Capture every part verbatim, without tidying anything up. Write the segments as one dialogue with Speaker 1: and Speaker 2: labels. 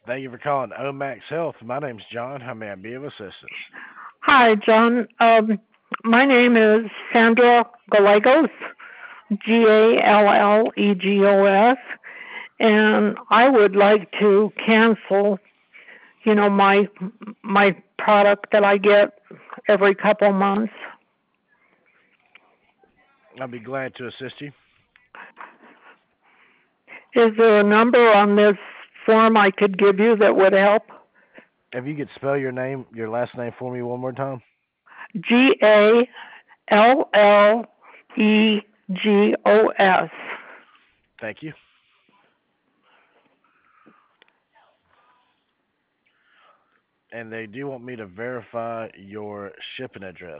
Speaker 1: Thank you for calling Omax Health. My name's John. How may I be of assistance?
Speaker 2: Hi, John. Um, my name is Sandra Gallegos, G A L L E G O S, and I would like to cancel, you know, my my product that I get every couple months.
Speaker 1: I'll be glad to assist you.
Speaker 2: Is there a number on this form I could give you that would help?
Speaker 1: If you could spell your name, your last name for me one more time.
Speaker 2: G A L L E G O S.
Speaker 1: Thank you. And they do want me to verify your shipping address.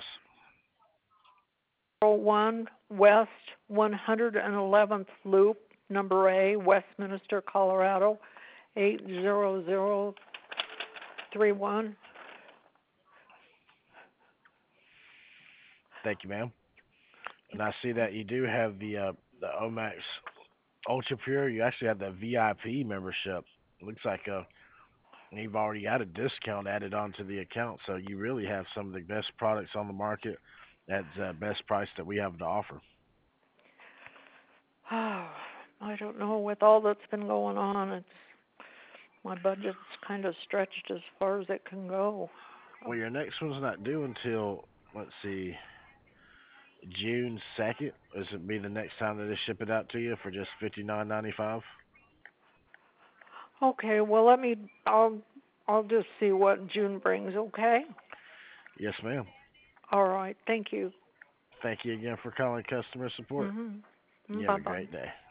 Speaker 2: one West one hundred eleventh Loop, number A, Westminster, Colorado, eight zero zero three one.
Speaker 1: Thank you, ma'am. And I see that you do have the uh, the Omax Ultra Pure. You actually have the V I P membership. Looks like uh, you've already got a discount added onto the account, so you really have some of the best products on the market at the best price that we have to offer.
Speaker 2: Oh, I don't know. With all that's been going on, it's my budget's kind of stretched as far as it can go.
Speaker 1: Well, your next one's not due until, let's see, June second. This would be the next time that they ship it out to you for just fifty nine ninety five.
Speaker 2: Okay, well let me. I'll I'll just see what June brings. Okay.
Speaker 1: Yes, ma'am.
Speaker 2: All right. Thank you.
Speaker 1: Thank you again for calling customer support.
Speaker 2: Mhm.
Speaker 1: You have
Speaker 2: Bye
Speaker 1: a
Speaker 2: bye.
Speaker 1: great day.